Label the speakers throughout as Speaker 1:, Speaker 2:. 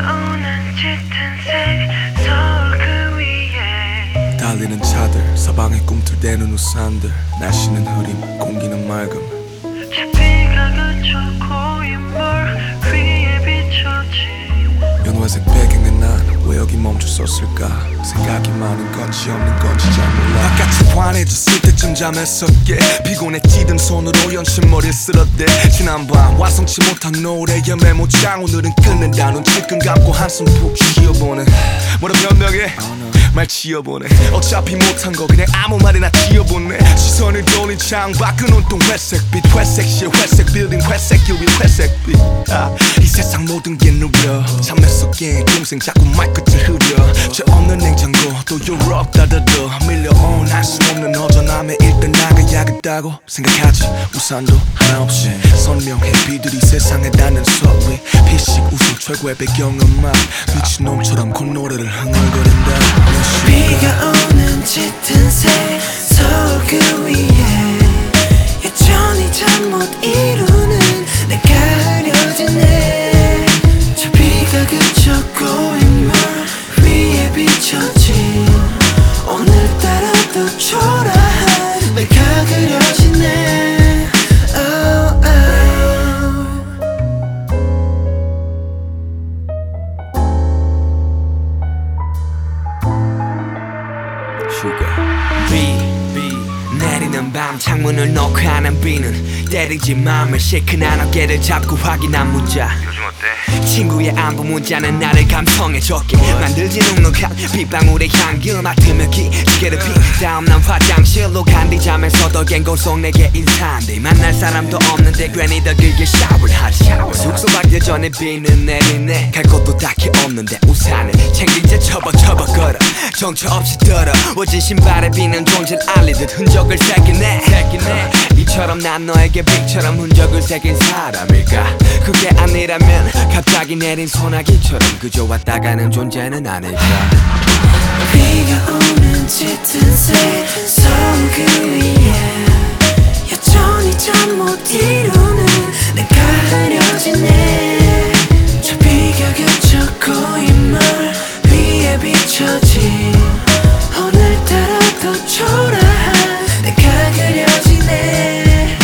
Speaker 1: 오는 짙은 색 서울 그 위에
Speaker 2: 달리는 차들 사방에 꿈틀대는 우산들 날씨는 흐림 공기는 맑음
Speaker 1: 저 비가 그쳐 고인물 위에 비춰진
Speaker 2: 연화색 배경에 난 왜 여기 멈춰섰을까 생각이 많은 건지 없는 건지 잘 몰라 바깥이 환해졌을 때쯤 잠했었게 피곤해지던 손으로 연신머리를 쓸었대 지난밤 완성치 못한 노래의 메모장 오늘은 끝낸다 눈 찔끔 감고 한숨 푹 쉬어보네 뭐라 변명해 말 지어보네 어차피 못한 거 그냥 아무 말이나 지어보네 시선을 돌린 창밖은 온통 회색빛 회색실 회색 빌딩 회색 길 위 회색빛 이 세상 모든 게 누려 잠에 섞인 동생 자꾸 말끝을 흐려 죄 없는 냉장고 또 유럽 따다도 밀려온 할 수 없는 허전함에 일단 나가야겠다고 생각하지 우산도 하나 없이 선명해 비들이 세상에 닿는 소리 피식 웃음 최고의 배경음악 미친놈처럼 콧노래를 흥얼거린다
Speaker 1: 비가 오는 짙은 색 서울 그 위에 여전히 잠 못 이루는 내가 흐려지네 저 비가 그쳐 고인물 위에 비춰진 오늘따라 또 초라한 내가 그려지네 oh, oh. 내리는 밤 창문을 놓고 하는 비는 때리지 맘을 시큰한 어깨를 잡고 확인한 문자
Speaker 3: 요즘 어때?
Speaker 1: 친구의 안부 문자는 나를 감성에 젖게 만들지 눅눅한 빗방울의 향기 맡으며 기지개를 피 다음 난 화장실로 간뒤 잠에서도 갱고 속 내게 인사한대 만날 사람도 없는데 괜히 더 길게 샤워를 하지 숙소 밖에 전에 비는 내리네 갈 곳도 딱히 없는데 우산을 챙긴 채 처벅처벅 걸어 정처 없이 더러워진 신발에 비는 존재를 알리듯 흔적을 새기네 이처럼 난 너에게 빛처럼 흔적을 새긴 사람일까 그게 아니라면 갑자기 내린 소나기처럼 그저 왔다 가는 존재는 아닐까 비가 오는 짙은 색 서울 그 위에 여전히 잠 못 이루는 내가 흐려지네 저 비가 그쳐 고인물 위에 비춰진 오늘따라 더 초라한 내가 그려지네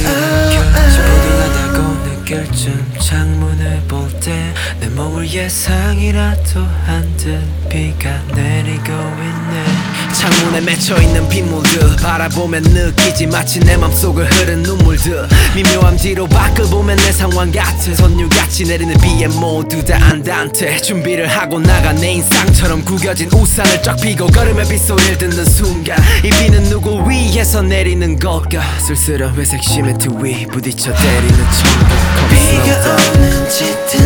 Speaker 1: 부들하다고 느낄 쯤 창문을 볼 때 내 몸을 예상이라도 한 듯 비가 내리고 있네 창문에 맺혀있는 빗물들 바라보면 느끼지 마치 내 맘속을 흐른 눈물들 미묘함지로 밖을 보면 내 상황 같아 선율같이 내리는 비에 모두 다 안단테 준비를 하고 나간 내 인상처럼 구겨진 우산을 쫙 펴고 걸음에 빗소리를 듣는 순간 이 비는 누구 위에서 내리는 걸까 쓸쓸한 회색 시멘트 위 부딪혀 때리는 천국 비가 오는 짙은